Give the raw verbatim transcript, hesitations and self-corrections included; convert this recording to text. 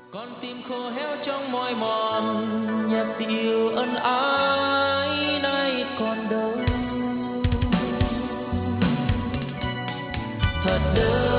con tim khô héo trong mỏi mòn, nhạc dịu ân ái nay còn đâu. Thật đơn